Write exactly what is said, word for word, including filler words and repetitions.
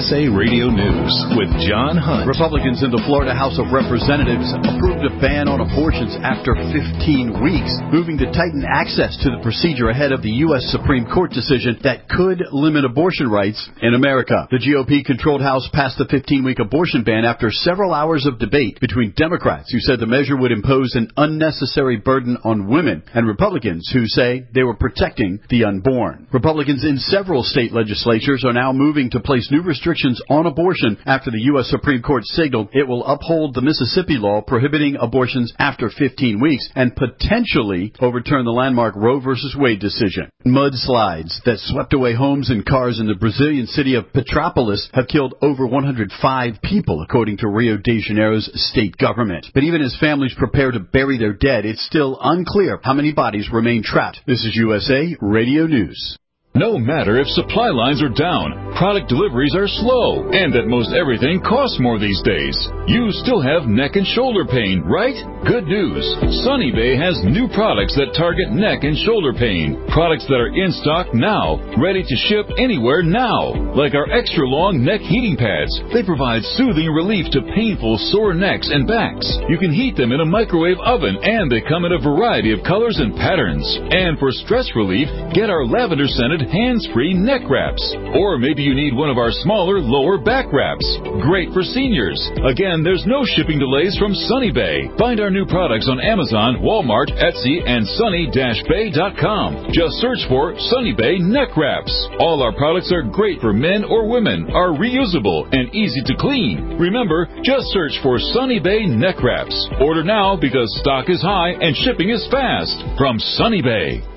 S A Radio News with John Hunt. Republicans in the Florida House of Representatives approved a ban on abortions after fifteen weeks, moving to tighten access to the procedure ahead of the U S Supreme Court decision that could limit abortion rights in America. The G O P-controlled House passed the fifteen-week abortion ban after several hours of debate between Democrats, who said the measure would impose an unnecessary burden on women, and Republicans, who say they were protecting the unborn. Republicans in several state legislatures are now moving to place new restrictions on abortion after the U S Supreme Court signaled it will uphold the Mississippi law prohibiting abortions after fifteen weeks and potentially overturn the landmark Roe versus Wade decision. Mudslides that swept away homes and cars in the Brazilian city of Petrópolis have killed over one hundred five people, according to Rio de Janeiro's state government. But even as families prepare to bury their dead, it's still unclear how many bodies remain trapped. This is U S A Radio News. No matter if supply lines are down, product deliveries are slow, and that most everything costs more these days, you still have neck and shoulder pain, right? Good news. Sunny Bay has new products that target neck and shoulder pain. Products that are in stock now, ready to ship anywhere now. Like our extra long neck heating pads. They provide soothing relief to painful sore necks and backs. You can heat them in a microwave oven, and they come in a variety of colors and patterns. And for stress relief, get our lavender scented hands-free neck wraps. Or maybe you need one of our smaller lower back wraps. Great for seniors. Again, there's no shipping delays from Sunny Bay. Find our new products on Amazon, Walmart, Etsy, and sunny dash bay dot com. Just search for Sunny Bay neck wraps. All our products are great for men or women, are reusable, and easy to clean. Remember, just search for Sunny Bay neck wraps. Order now because stock is high and shipping is fast. From Sunny Bay.